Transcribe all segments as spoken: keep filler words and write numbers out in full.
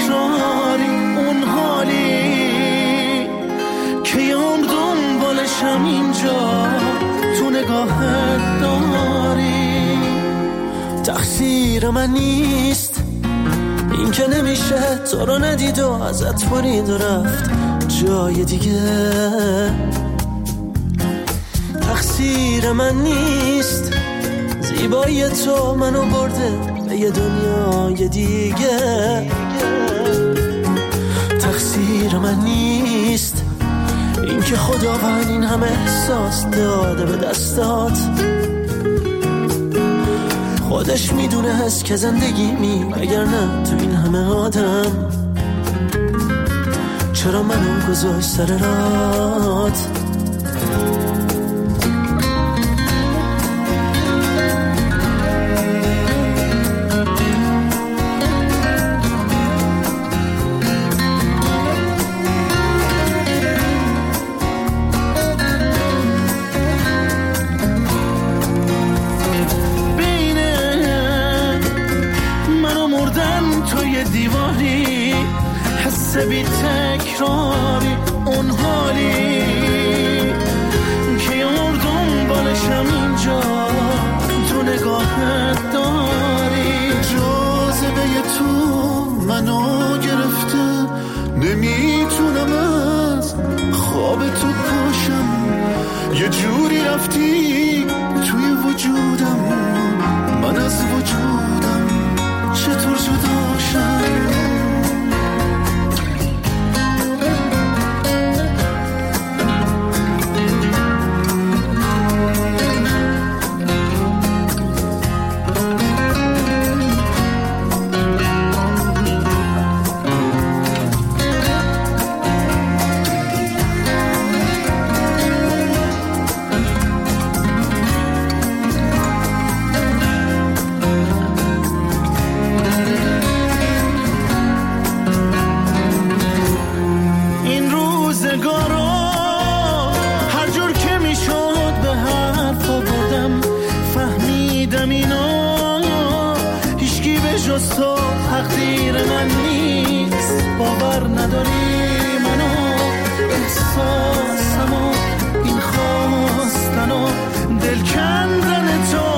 تکراری اون حالی که یام دنبالشم اینجا تو نگاهت داری. تقصیر من نیست این که نمیشه تو رو ندید و ازت برید و رفت جای دیگه. تقصیر من نیست زیبایی تو منو برده به یه دنیای دیگه. تقصیر من نیست این که خداوند این همه احساس داده به دستات. خودش میدونه هست که زندگی می اگر نه تو این همه آدم چرا منو گذاشت سر رات. بی تکراری اون حالی که یار دنبالشم اینجا تو نگاهت داری. جاذبه تو منو گرفته نمیتونم از خواب تو پاشم. یه جوری رفتی توی وجودم من از وجودم چطور جداشم. تقدیر من نیست باور نداری منو احساسمو این خواستن و دل کندن تو.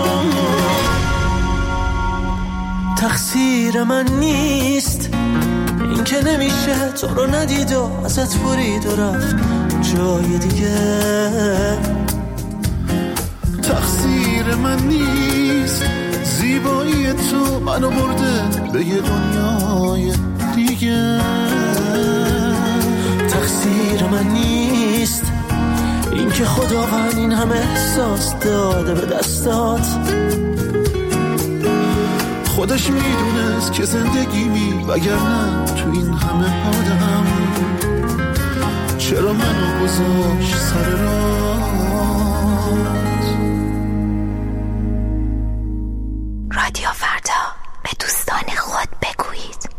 تقصیر من نیست این که نمیشه تو رو ندید و ازت برید و رفت جای دیگه. تقصیر من نیست زیبایی تو منو برده به یه دنیای دیگه. تقصیر من نیست این که خداوند این همه احساس داده به دستات. خودش میدونست که زندگی می وگرنه تو این همه آدم چرا منو گذاشت سر راه. رادیو فردا به دوستان خود بگویید.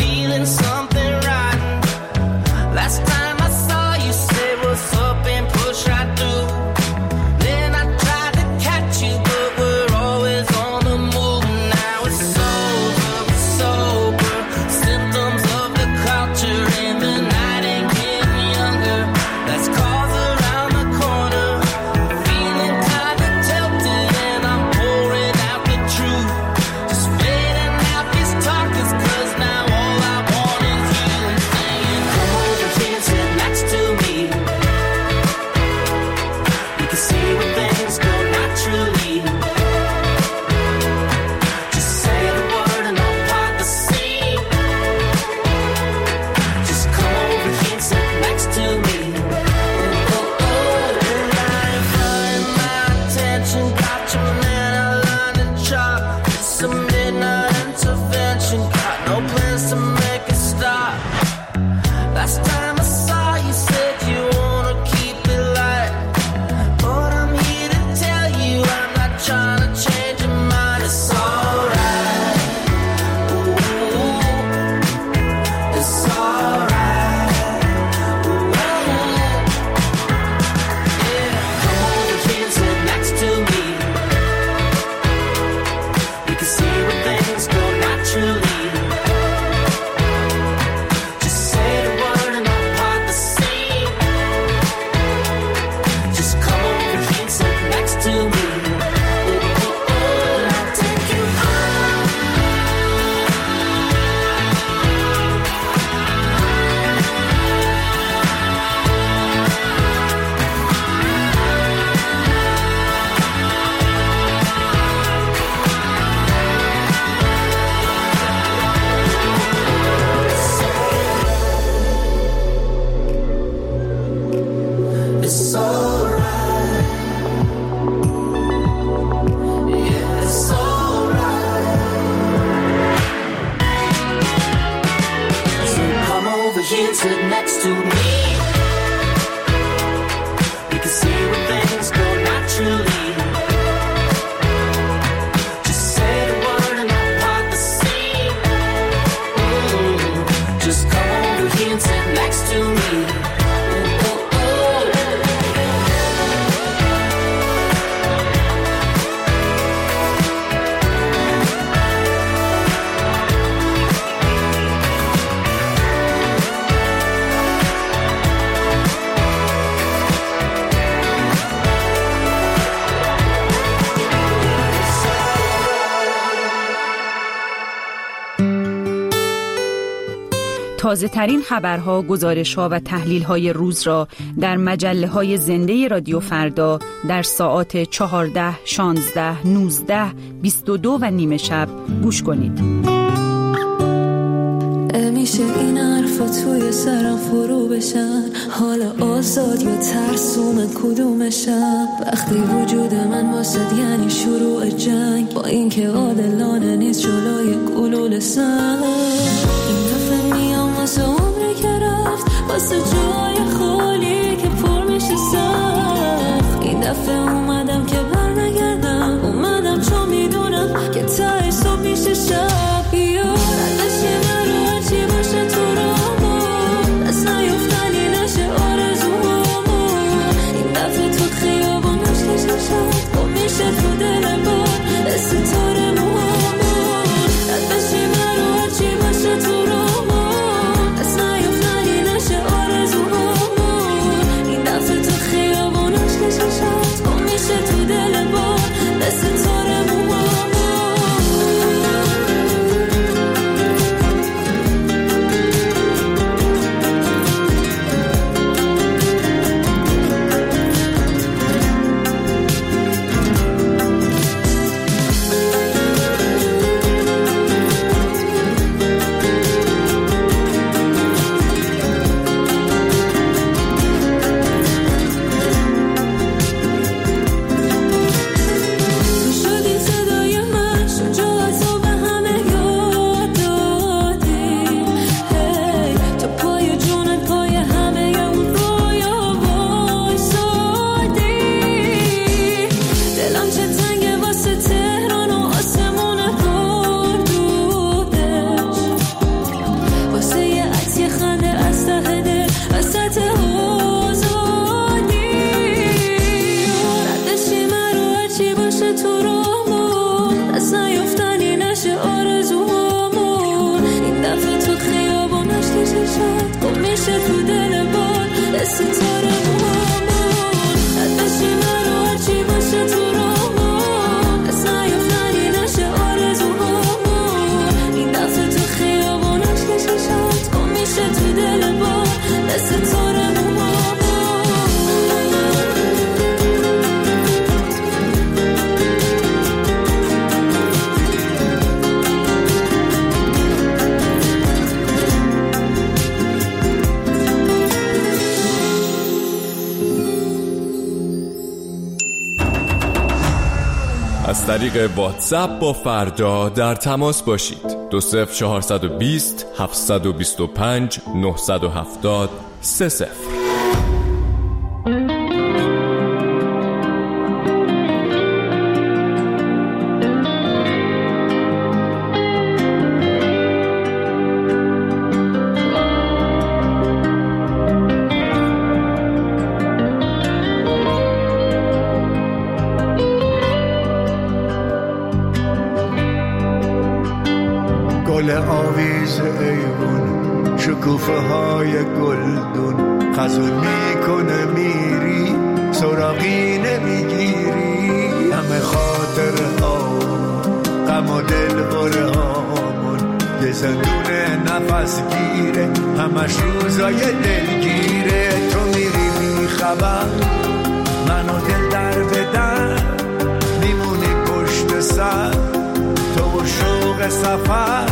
Last time I saw you, say what's up and put over here and sit next to me. We can see where things go naturally. Just say the word and I'll part the scene. Mm. Just come over here and sit next to me. تازه ترین خبرها، گزارش‌ها و تحلیل‌های روز را در مجله‌های زنده رادیو فردا در ساعات چهارده، شانزده، نوزده، بیست و دو و نیمه شب گوش کنید. میشه این حرفا توی سرم فرو بشن، حال آزاد یا ترسوم کدومشم؟ وقتی وجود من واسد یعنی شروع جنگ، با اینکه عادلانه نیست جلوی گلوله سن. این دفعه میام واسه عمری که رفت، واسه جای خالی که پر میشه سخت. این دفعه اومدم که بر نگردم، اومدم چون میدونم که تای صبح میشه شب. از طریق واتساپ با فردا در تماس باشید. دو صفر چهارصد و بیست هفتصد و بیست و پنج نهصد و هفتاد سه صفر. گل آویز ایوون، شکوفه های گلدون، خزون میکنه میری سراغی نمیگیری. همه خاطر ها غم و دل بره هامون، یه زندون نفس گیره همش روزای دلگیره. تو میری میخبر منو دل در بدن، میمونی پشت سر تو و شوق سفر.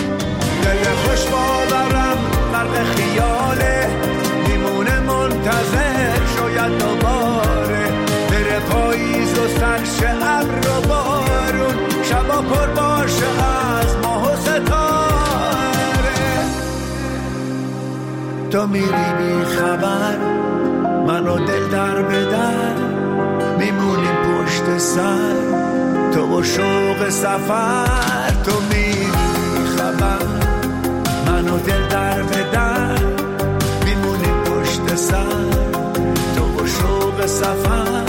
دل خوش باورم غرق خیاله، میمونه منتظر تو میری بی خبر، من و دل در به در میمونیم پشت سر، تو و شوق سفر. تو میری بی خبر، من و دل در به در میمونیم پشت سر، تو و شوق سفر.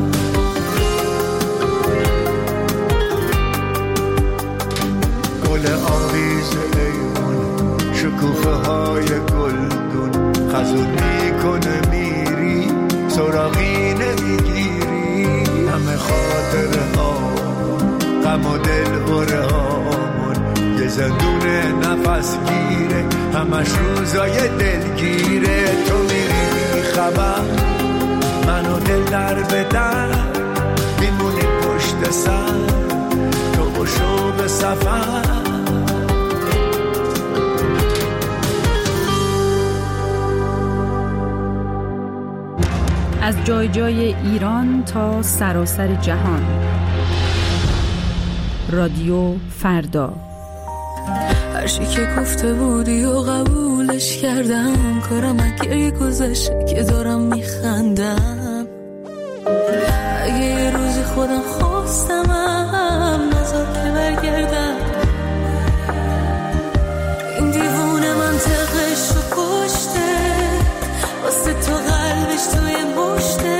گل آویز ایوون، شکوفه های گلگون، خزون میکنه میری سراغی نمیگیری. همه خاطر ها غم و دل بره هامون، یه زندون نفس گیره همش روزای دلگیره. تو میری بی خبر، من و دل در به در میمونی پشت سر، تو و شوق سفر. از جای جای ایران تا سراسر جهان، رادیو فردا. هر چی که گفته بودی و قبولش کردم، کارم اگه گذشته که دارم میخندم. اگه یه روزی خودم خواستمم نذار که برگردم. این دیوونه منطقش رو کشته، واسه تو قلبش توی مشته.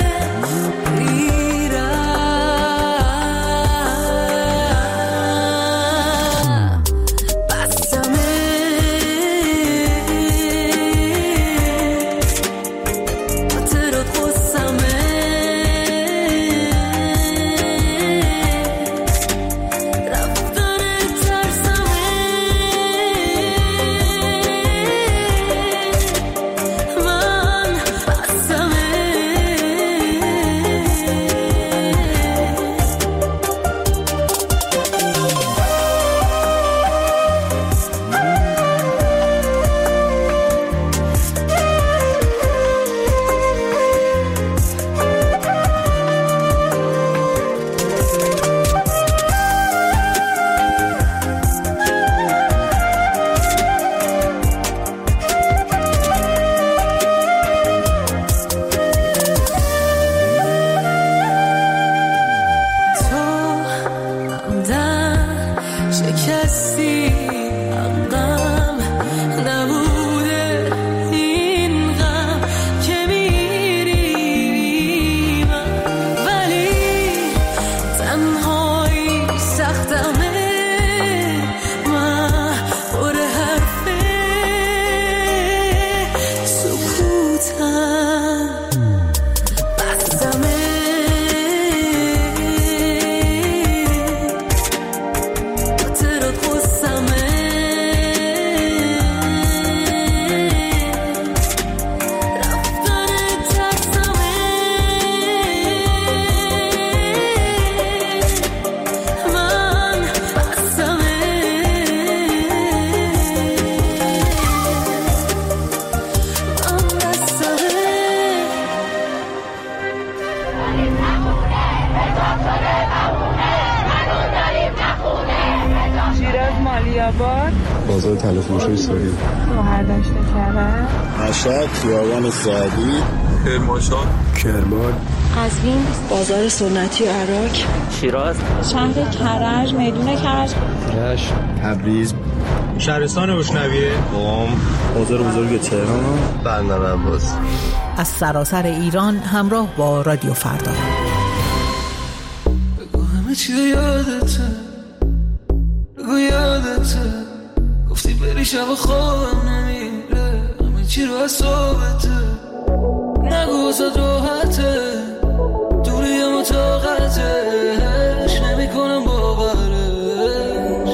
بازار تلفروشی ساری، برداشت کرد، مشهد، خیابان سعدی، کرمانشاه، کرمان، قزوین، بازار سنتی عراق، شیراز، شهر کرج، میدون کرج، رشت، تبریز، شهرستان بشنویه، قم، بازار بزرگ تهران، بندر عباس. از سراسر ایران همراه با رادیو فردا. بگو همه چی یادته، بگو یادته، گفتی بری شب خوابم نمیره، همه چی رو حسابته، نگو واسه راحته، دوری هم طاقتش نمی کنم باورش.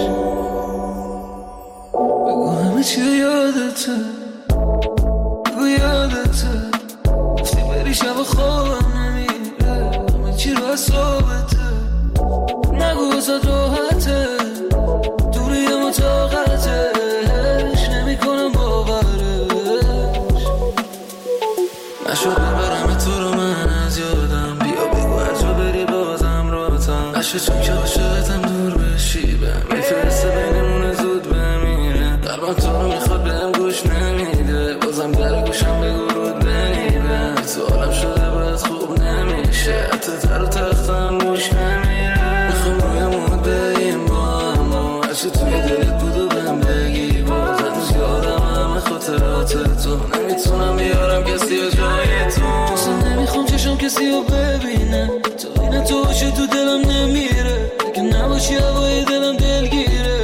بگو همه چی یادته، بگو یادته، گفتی بری شب خوابم نمیره، همه چی رو حسابته، نگو واسه راحته، دوری هم طاقتش نمی کنم باورش. نشد ببرم تو ساعت تو نمیتونم بیارم کسی و جای تو اصلا نمیخوام چشم کسی رو ببینه تو این تو باشی تو دلم نمیره اگه نباشی هوای دلم دلگیره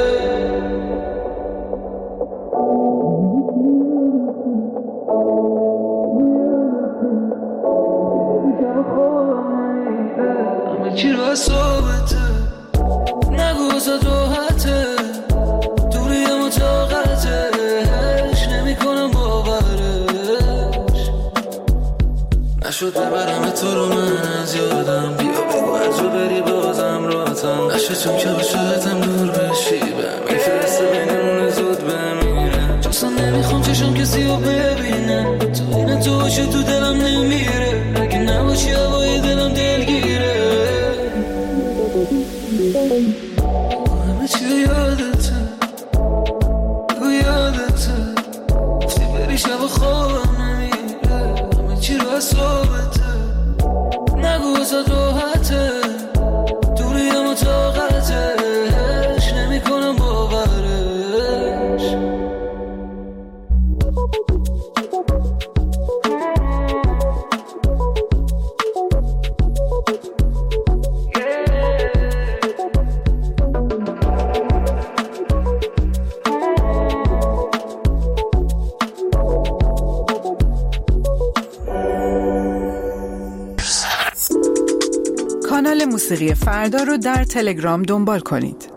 همه چی رو حسابته نگو ازت راحته دوری هم طاقتش نمی کنم باورش نشد ببرم تو رو من از یادم بیا بگو هر جو بری بازم راتم نشد چون که باشدتم دور بشی به میفرسته بینمون زود بمیرم چون نمیخوام چشم کسی رو ببینم تو این تو باشی تو دلم نمیره اگه نباشی هوای دلم دلگیره همه چی یادته تو یادته گفتی بری شب خوابم نمیره همه چی رو حسابته نگو ازت راحته دوری هم طاقتش نمی کنم باورش کانال موسیقی فردا رو در تلگرام دنبال کنید.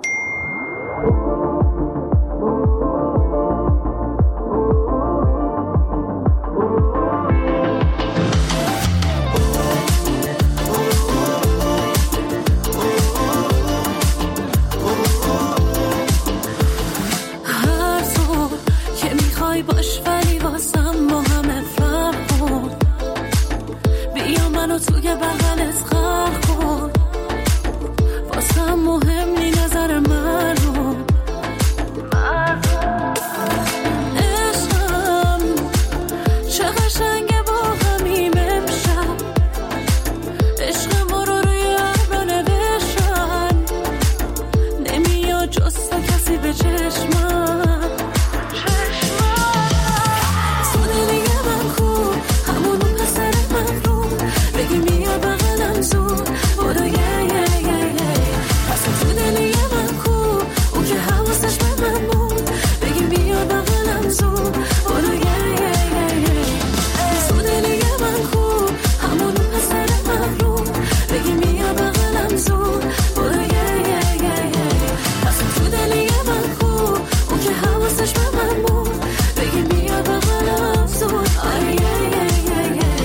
هر تو که میخوای باش ولی واسم با همه فرق کن بیا منو توی بغلت خلق کن واسم مهم نی نظر من رو عشقم چه قشنگه با همیم امشب عشق ما رو روی ابرا نوشتن نمیاد جز تو کسی به چشمم تو دلی من کو همونو پسر من رو بگی میاد بغلم زود برو یه یه یه یه پس تو دلی من کو اون که حواسش به من بود بگی میاد بغلم زود برو یه یه یه یه تو دلی من کو همونو پسر من رو بگی میاد بغلم زود برو یه یه یه یه پس تو دلی من کو اون که حواسش به من بود بگی میاد بغلم زود آره یه یه یه یه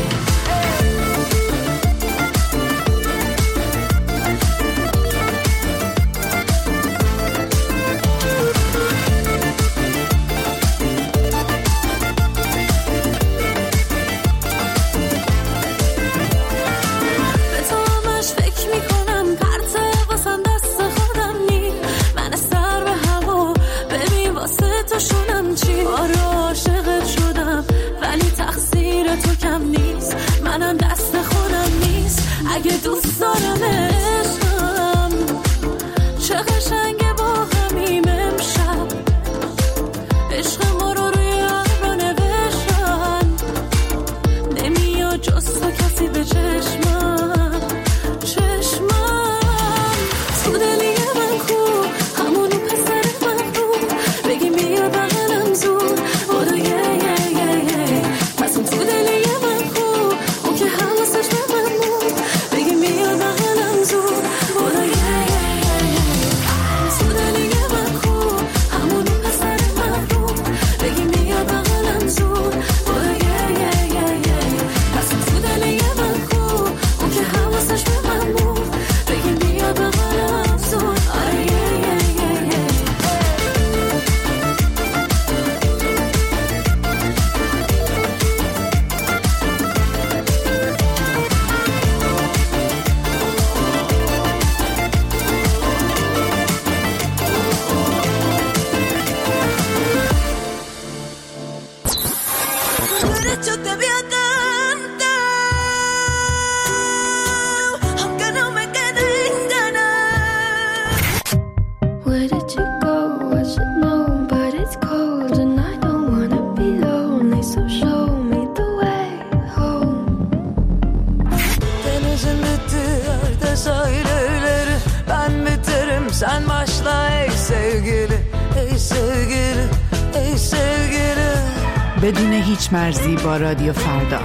به تو همش فکر میکنم پرته واسم دست خودم نی من سر به هوا ببین واسه تو شونم چی آره عاشقت شدم ولی تقصیر تو کم نیست منم دست خودم نیست اگه دوست دارم عشقم چه قشنگه با همیم امشب عشق ما رو روی ابرا نوشتن نمیاد جز تو کسی به چشمم چشمم تو دلی من کو همونو پسر من رو بگی میاد بغلم زود برو یه یه یه یه پس اون تو دلی من کو اون که حواسش به من بود بگی میاد بغلم زود برو یه یه یه یه تو دلی من کو همونو پسر من رو بگی میاد بغلم زود برو یه یه یه یه پس اون تو دلی من کو اون که حواسش به من بود بگی میاد بغلم زود آره یه یه یه یه derecho te voy a cantar, aunque no me queden ganas. Where did you go? I should know, but it's cold and I don't wanna be low. بدون هیچ مرزی با رادیو فردا.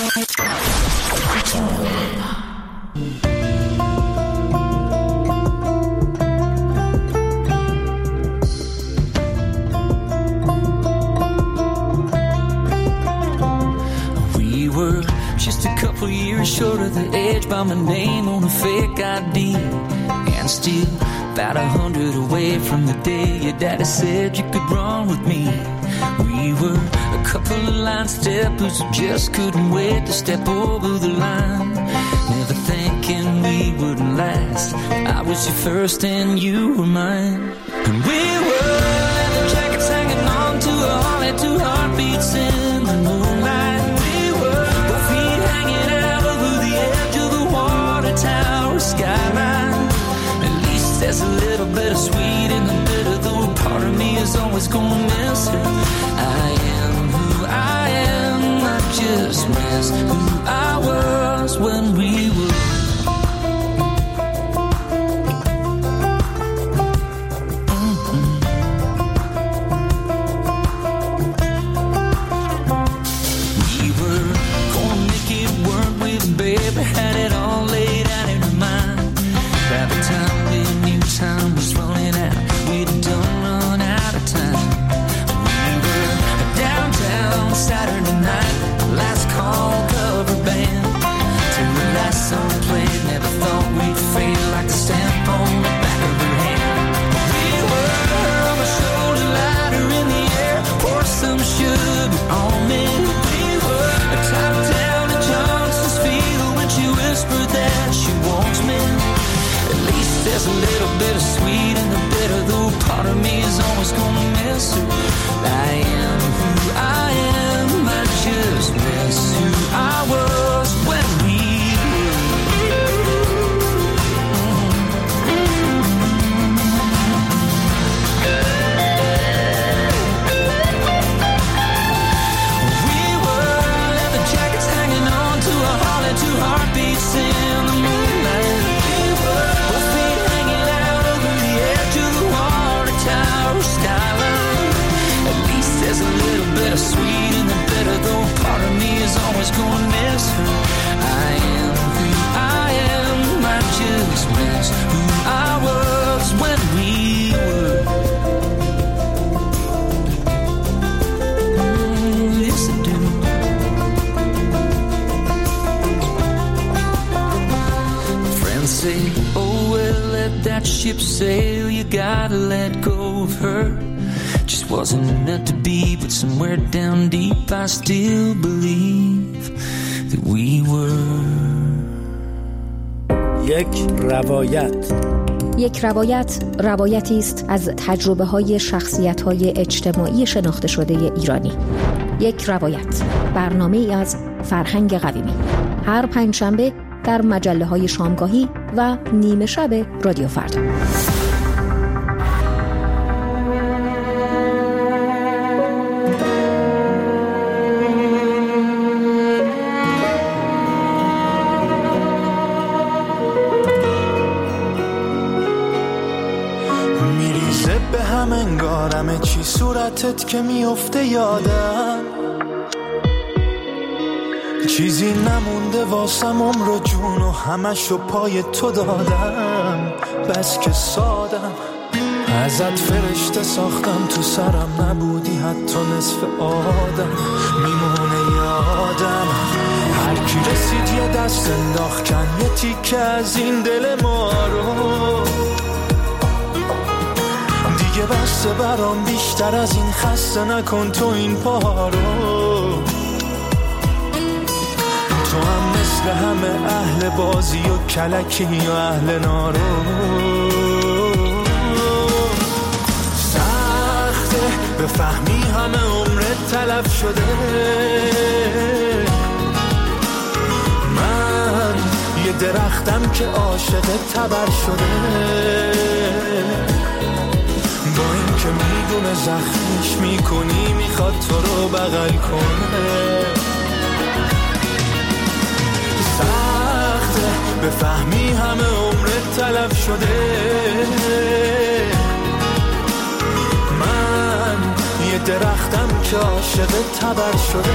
We were just a couple years short of the edge by my name on a fake I D, and still about a hundred away from the day your daddy said you could run with me. We were a couple of line steppers who just couldn't wait to step over the line, never thinking we wouldn't last. I was your first and you were mine. And we were leather jackets hanging on to a Harley, two heartbeats in the moonlight. We were both feet hanging out over the edge of the water tower skyline. At least there's a little bit of sweet in the bitter, though part of me is always gonna miss her. I am who I am, I just miss who I was when we were. Had it all laid out in her mind. By the time we knew time was running out, we'd done run out of time. We were downtown Saturday night, last call cover band, till the last song played. Never thought we'd fade like a stamp on the back of her hand. We were on my shoulder, lighter in the air, pour some sugar on me. We were a top down in Johnson's Field. She whispered that she wants me. At least there's a little bit of sweet in the bitter, though part of me is always gonna miss her. I am who I am, I just miss who I was when we two heartbeats in the moonlight. We were both feet hanging out over the edge of the water tower skyline. At least there's a little bit of sweet in the bitter, though part of me is always gonna miss her. I am who I am, I just miss who I was when we were. Mm, yes I do. Say, oh well, let that ship sail, you gotta let go of her. Just wasn't meant to be, but somewhere down deep I still believe that we were. یک روایت. یک روایت روایتی است از تجربه های شخصیت های اجتماعی شناخته شده ایرانی. یک روایت، برنامه ای از فرهنگ قویمی، هر پنجشنبه در مجله های شامگاهی و نیمه شب رادیو فردا. میریزه به هم انگارمه چی صورتت که میفته یادم، چیزی نمونده واسم عمر و جون و همشو پای تو دادم. بس که سادم ازت فرشته ساختم، تو سرم نبودی حتی نصف آدم. میمونه یادم هر کی رسید یه دست انداخت کن یه تیکه از این دل ما رو. دیگه بسته برام بیشتر از این خسته نکن تو این پا رو. تو هم مثل همه اهل بازی و کلکی و اهل نارو. سخته بفهمی همه عمرت تلف شده. من یه درختم که عاشق تبر شده. با این که میدونه زخمیش میکنی میخواد تو رو بغل کنه. بفهمی همه عمرت تلف شده. من یه درختم که عاشق تبر شده،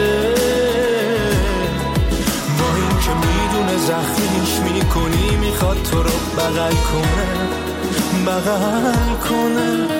با این که میدونه زخمیش میکنی میخواد تو رو بغل کنه، بغل کنه.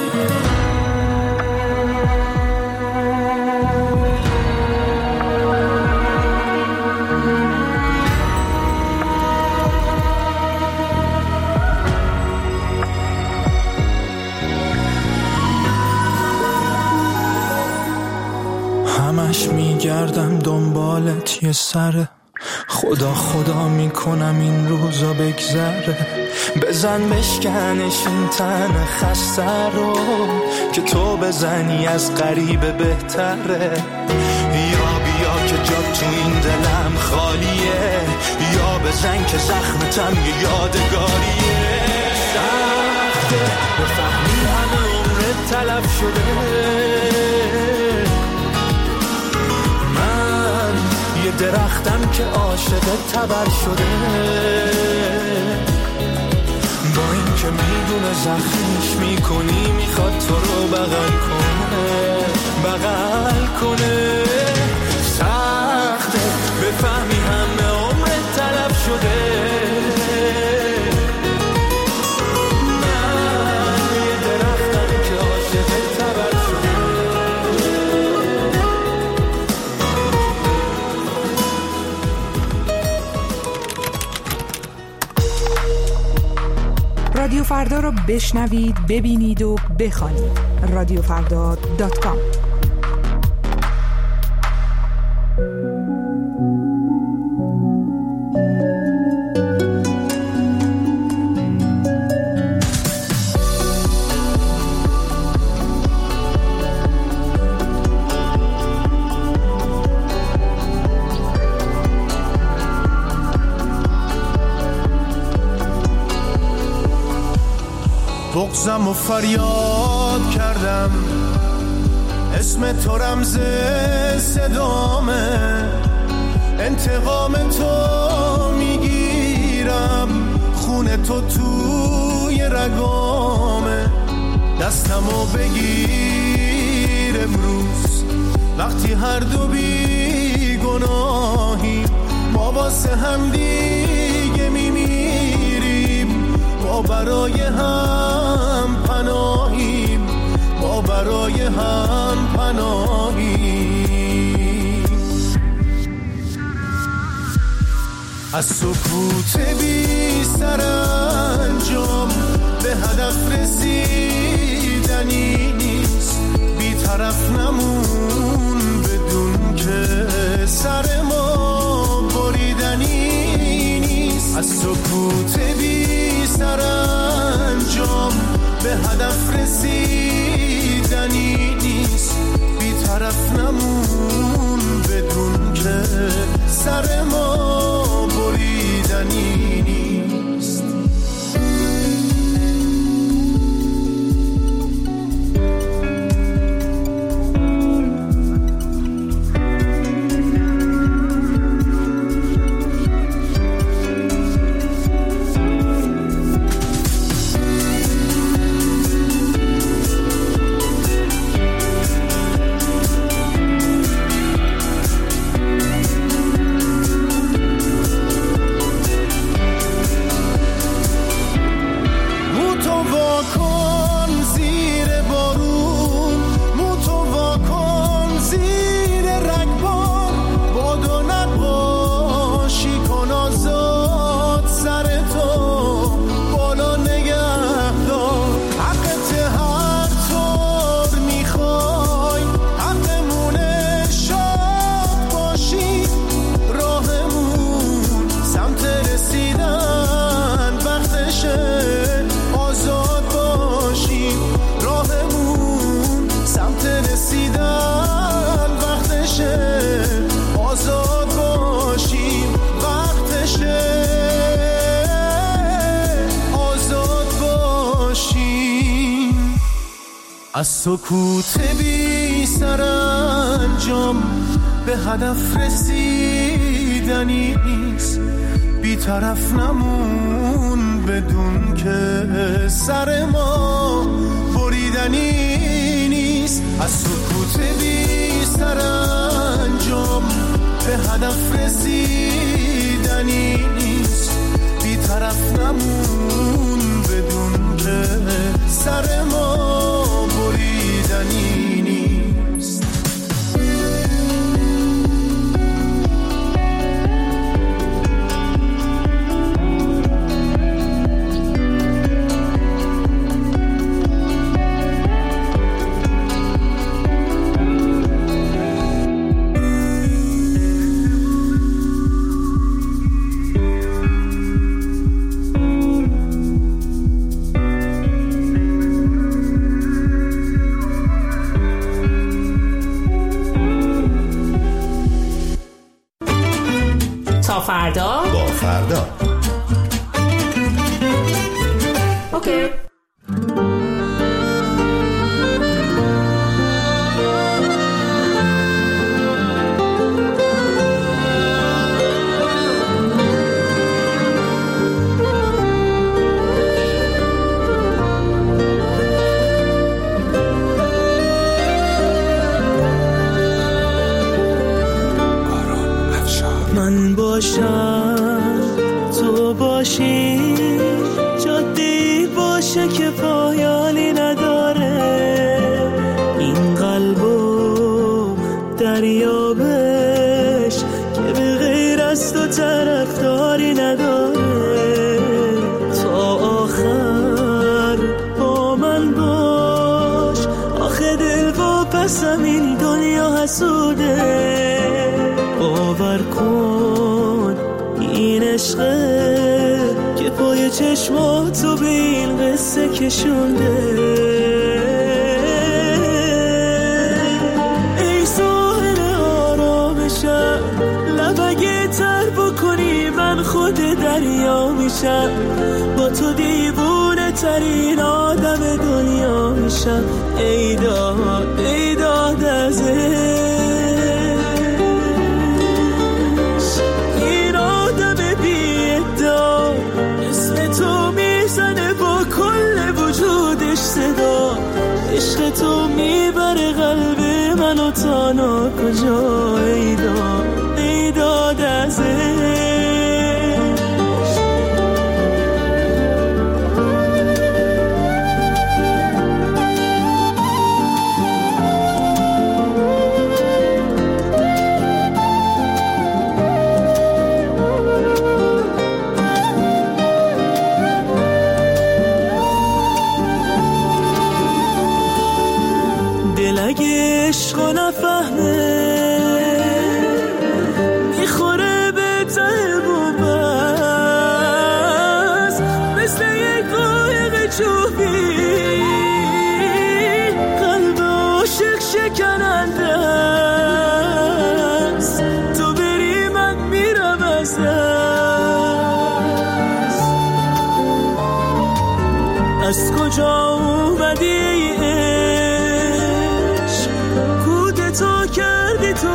همش میگردم دنبالت یه سره، خدا خدا میکنم این روزا بگذره، بزن بشکنش این تن خسته رو که تو بزنی از غریبه بهتره. یا بیا که جا تو این دلم خالیه، یا بزن که زخمتم یه یادگاریه. سخته بفهمی همه عمرت تلف شده، یه درختم که عاشق تبر شده، با این که میدونه زخمیش میکنی میخواد تو رو بغل کنه، بغل کنه. سخته بفهمی همه عمرت تلف شده، من یه درختم که عاشق تبر شده. رادیو فردا رو بشنوید، ببینید و بخوانید. رادیو فردا دات کام. بغضم و فریاد کردم، اسم تو رمز صدامه، انتقام تو میگیرم، خون تو توی رگامه. دستمو بگیر امروز وقتی هر دو بی گناهی، ما واسه هم دیگه میمیریم، ما برای هم پناهیم، ما برای هم پناهیم. از سکوت بی سرانجام به هدف رسیدنی نیست، بی طرف نمون بدون که سر ما بریدنی نیست. از سکوت بی سرانجام به هدف رسیدنی نیست، بی طرف نمون بدون که سر ما بریدنی نیست. از سکوت بی سرانجام به هدف رسیدنی نیست، بی طرف نمون بدون که سر ما بریدنی نیست. نیست، از سکوت بی سرانجام به هدف رسیدنی نیست. بی طرف نمون بدون که سر ما بریدنی نیست. فردا با فردا اوکی. من باشم تو باشی، جاده‌ای باشه که پایانی نداره، این قلبو دریابش که به غیر از تو طرفداری نداره. تا آخر با من باش، آخه دل و پسم این دنیا حسوده. باور کن این عشقه که پای چشماتو به این قصه کشونده. ای ساحل آرامشم، لب اگه تر بکنی من خود دریا میشم. با تو دیوونه ترین آدم دنیا میشم. ای داد ای داد از عشق تو میبره قلب منو تا ناکجا. ای داد ای داد از عشقو نفهمه میخوره به ته بومبست، مثل یک قایق چوبی قلب عاشق شکننده است. تو بری من میرم از دست. از کجا اومدی تو کردی تو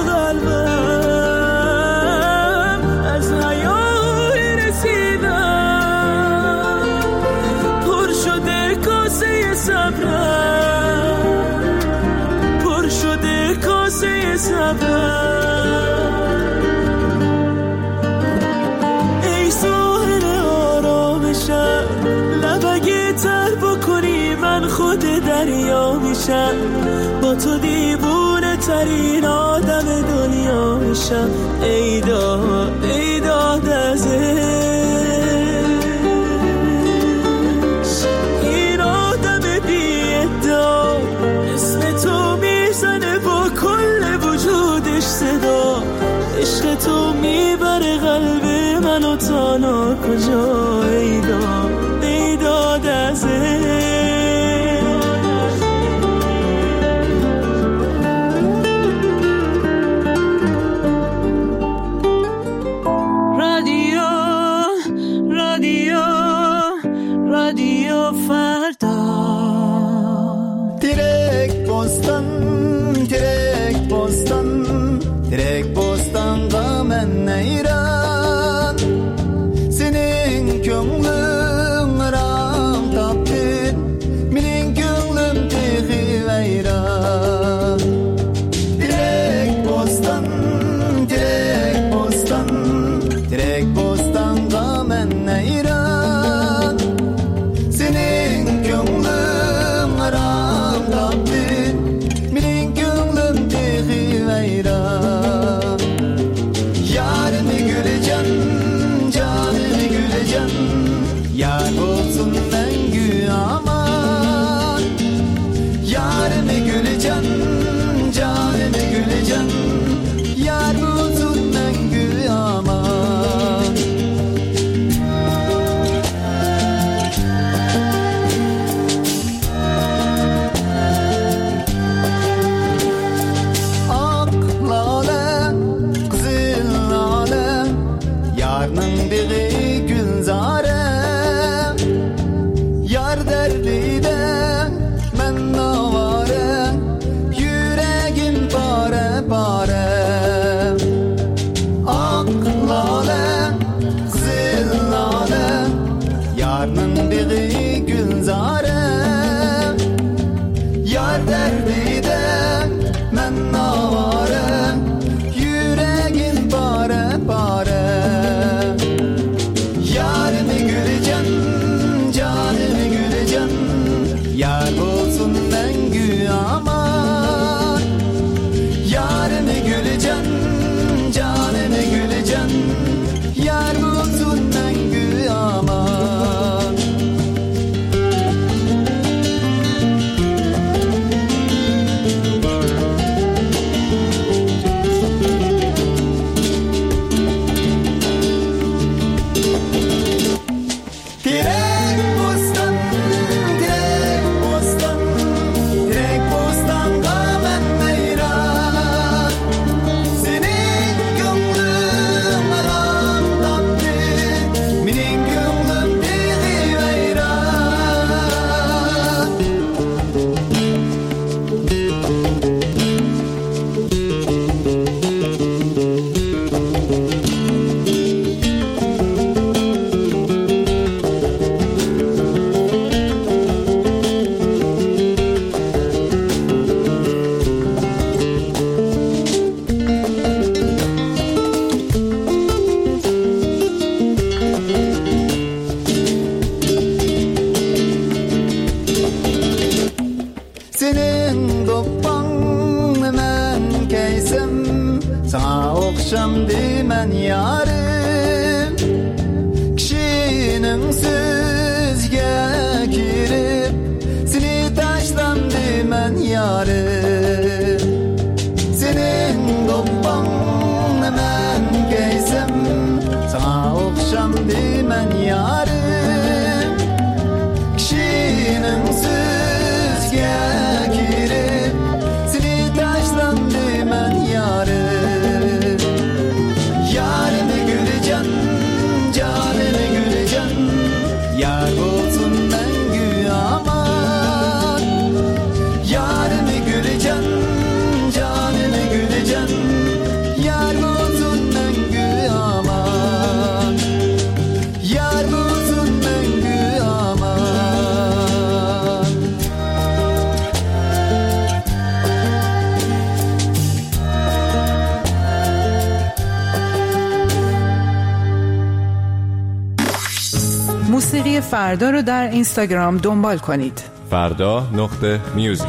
قلبم، از حیای رسیدم پر شده کاسه صبرم، پر شده کاسه صبرم. ای ساحل آرامشم، لب اگه تر بکنی من خود دریا میشم. با تو دیوونه ترین آدم دنیا میشم. ای داد ای داد از این آدم بی ادعا، اسم تو میزنه با کل وجودش صدا. عشق تو میبره قلب منو تا ناکجا. ای داد ای داد از Ayran okşamdı men yarım kişinin sözge kirip seni taşlandı men yarım senin dobban men geysem sana okşamdı men yarım kişinin sözge kirip seni taşlandı men yarım yarını gülecan canını gülecan yar olsun mengü aman yarını gülecan canını gülecan yar olsun mengü aman yar olsun mengü aman. موسیقی فردا رو در اینستاگرام دنبال کنید. فردا نقطه میوزیک.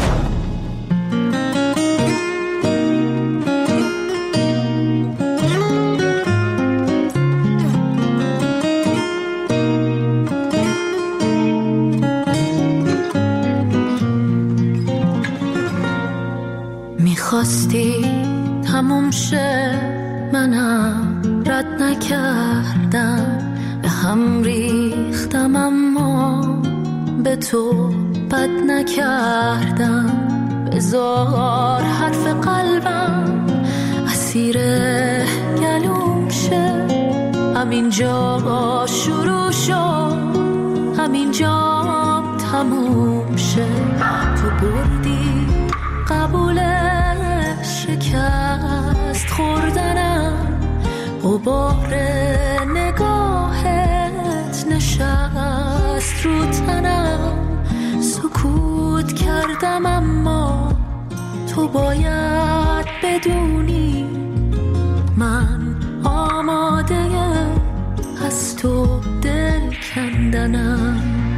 میخواستی تموم شه منم رد نکردم به هم ریختم اما به تو بد نکردم بذار حرف قلبم اسیر گلوم شه همینجا شروع شد همینجا تموم شه تو بردی قبول شکست خوردنم غبار نگاهت نشست رو تنم سکوت کردم اما تو باید بدونی من آماده از تو دل کندنم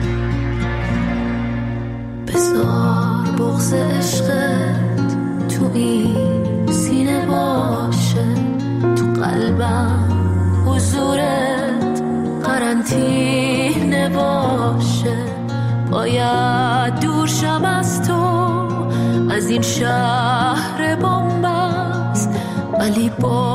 بذار بغض عشقت تو این سینه باشه تو قلبم حضورت قرنطینه باشه باید دور شم از تو از این شهر بنبست ولی با